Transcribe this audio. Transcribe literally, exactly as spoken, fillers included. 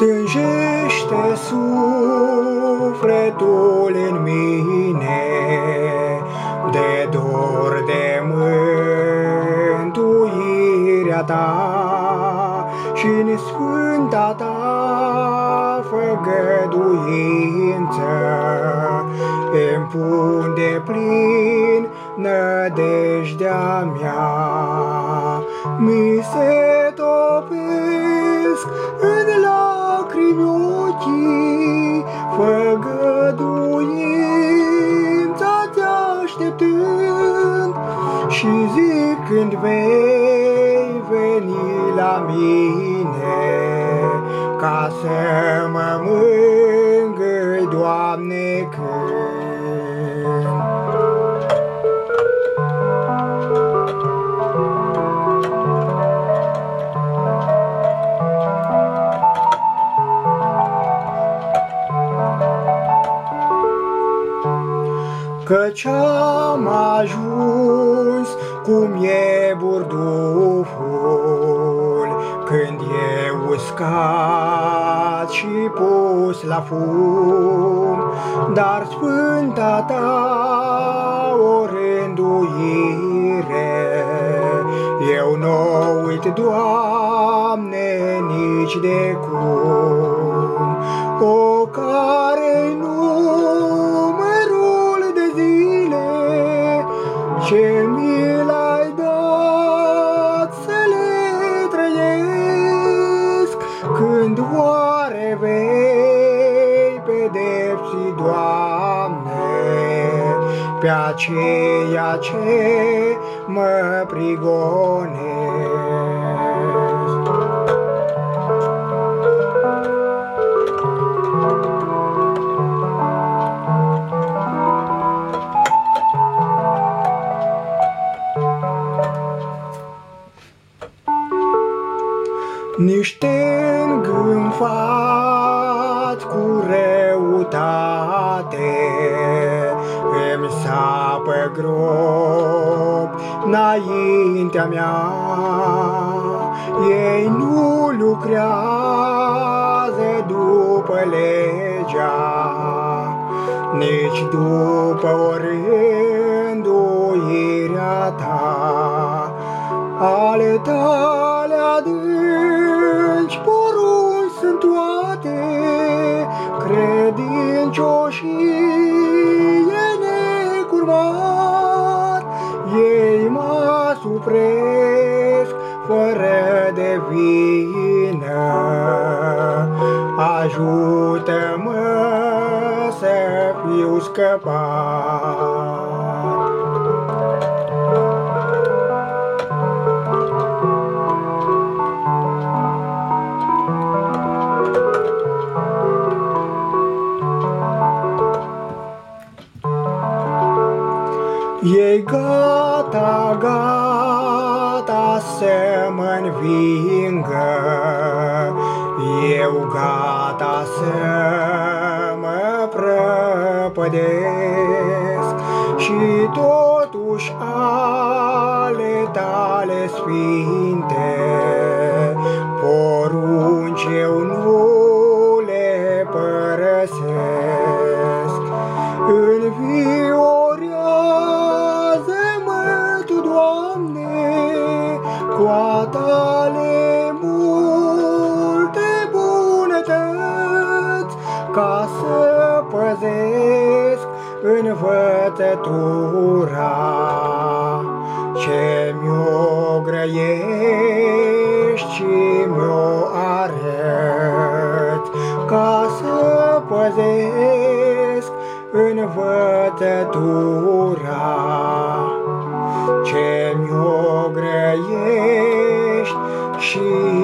Tânjește sufletul în mine de dor de mântuirea ta și-n sfânta ta făgăduință îmi pun de plin nădejdea mea. Mi se topesc în lacrimi ochii, făgăduința te-așteptând, și zic când vei veni la mine, ca să mă mângâi, Doamne, când. Căci am ajuns cum e burduful, când e uscat și pus la fum, dar sfânta ta o rânduire eu n-o uit, Doamne, nici de cum, o care numărul de zile ce mi l-ai dat să le trăiesc, când oare vei pedepsi, Doamne, pe aceia ce mă prigonesc. Niște îngânfat cu răutate îmi sapă grop înaintea mea. Ei nu lucrează după legea, nici după o rânduirea ta. Ale tale adânci porunci sunt toate, credincioșie necurmat. Ei mă supresc fără de vină, ajută-mă să fiu scăpat. Ei gata, gata să mă învingă, eu gata să mă prăpădesc, și totuși ale tale sfinte porunci eu nu le părăsesc. Înviorează-mă tu, Doamne, cu a tale multe bunătăți, ca să păzesc învățătura ce mi-o grăiești și mi-o arăți, ca să păzesc învățătura ce mi-o grăiești și